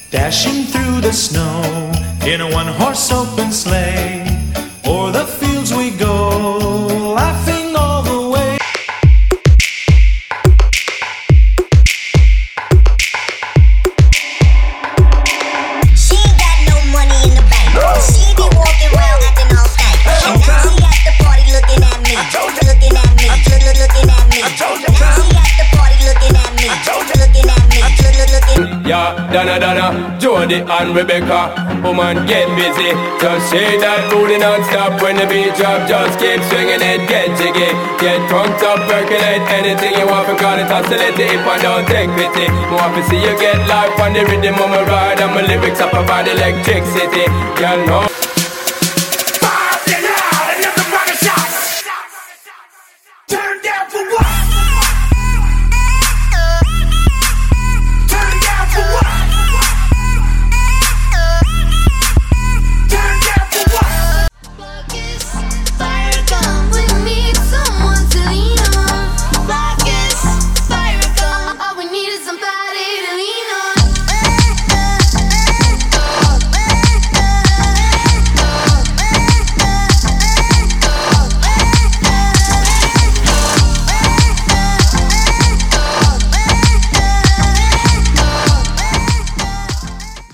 Dashing through the snow in a one-horse open sleigh. O'er the fields we go, laughing all the way. She ain't got no money in the bank. She be walking around acting all stank. And now she at the party looking at me. Looking at me. Looking at me. Now she at the party looking at me. Looking at me. Looking. Yeah, Donna, Jody and Rebecca. Woman, get busy. Just shake that booty non-stop. When the beat drop, just keep swinging it. Get jiggy, get drunk up, percolate. Anything you want, because it's oscillating. If I don't take pity, more to see you get life on the rhythm of my ride. And my lyrics up about electricity. You know